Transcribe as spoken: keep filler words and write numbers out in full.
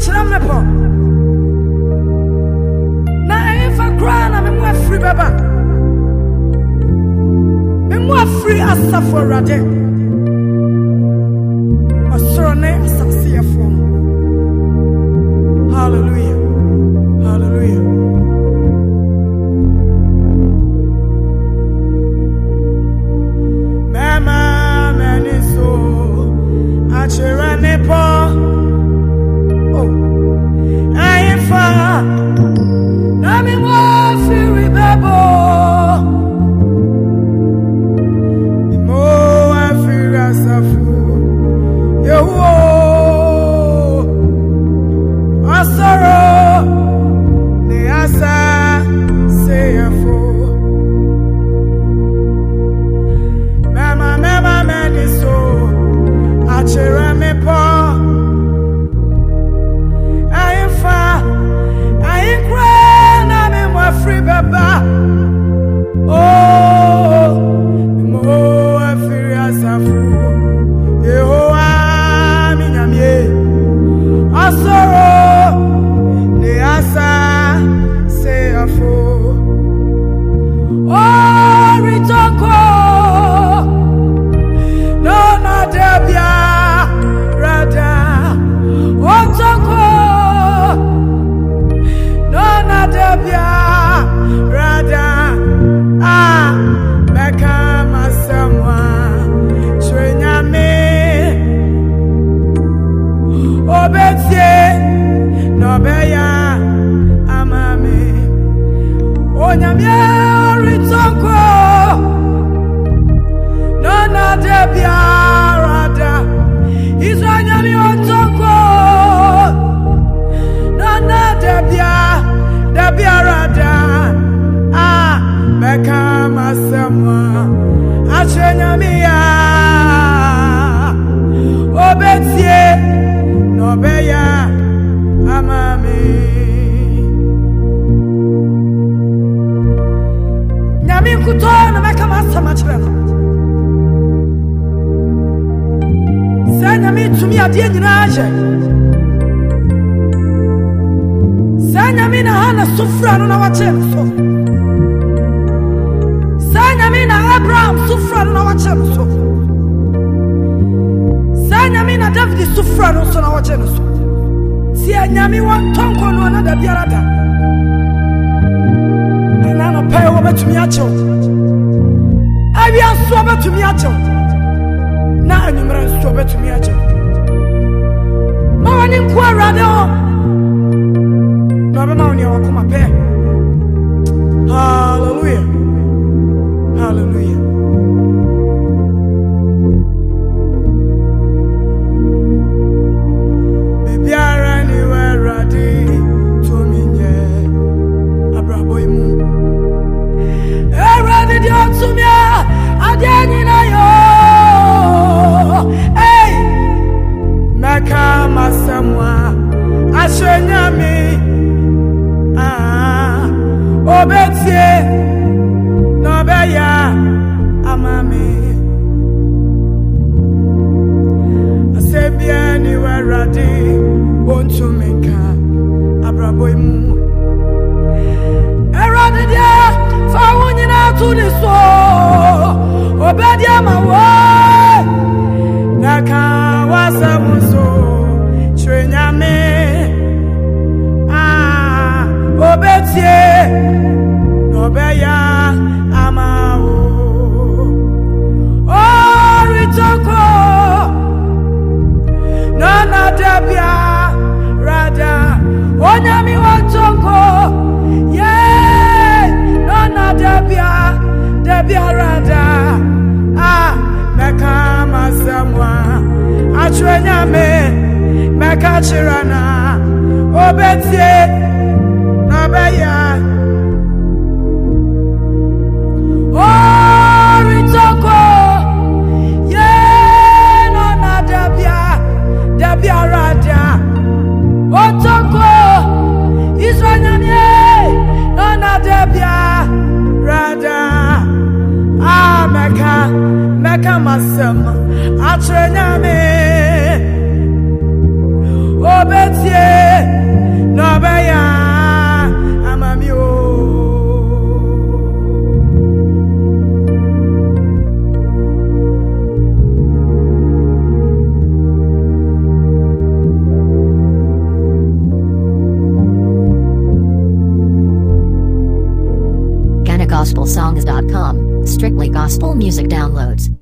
chira me po na e fa kra na me mo afri baba me mo afri asafo rade asorone asasiefo. Hallelujah, hallelujah. Mama maniso achira nepo. Oh, I am far. Nami mo firi bebo. Mo afiri asafu. Yeho. Sorrow, ne asa say a fool. Mama, mama, man is so. Achera me po. I am far. I am crying. I'm in my free baba. Oh, mo afiri asafu. Yehoah, mi nyamye. Sorrow. Say a fool. Oh, Ritoko. No, not Debia. Rada. Oh, Toko. No, not Debia. Rada. Ah, Beckham, someone. Trina me. Oh, Betsy. No, Beya. Onyamye Ritoko. No, not Debia. Rada. Isranyami Otoko. No, not Debia. Debia Rada. Ah, Beckham someone. Achanyamia. Obetie. No, Beya. Amami. Nyami kutona meka masama chireno. Sa nyami tumi ade nyina aje. Sa nyami na hana sufra no na wache so. Sa nyami na Abraham sufra no na wache so. Sa nyami na David sufra no so na wache so. Si nyami won tonko no na da biarada. Nano pay over to me at you. I will swab to me at you. Now you must swab to me at you. Morning quarrado. Never know you come up here. Hallelujah. Hallelujah. Baby, I ran anywhere ready to me. Abraboy mu. To me, Adenina yo. Hey, Maka masamwa, Ashanyami. Ah, Obetie, Nobeya, Amami. Asebia ni waradi, won't meka, Abraboy mu. Eradidia. To the soul, Obedia my way. Naka was a muso, Trinyame. Ah, Obetie, Nobeya, Amao. Oh, Ritoko, Nana Debia, Rada, Onyami Watoko, yeah, Nana Debia. Debia Rada. Ah, Meka Masamwa. Achwenya me, Meka Chirana. Obetie, Nobeya. Oh, Ritoko. Yeah, Nana Debia. Debia Rada. Otoko. Isranyanye. Nana Debia. Rada. Ah, Meka, Meka Masam, Achrenyame, Obetie. gospel songs dot com, strictly gospel music downloads.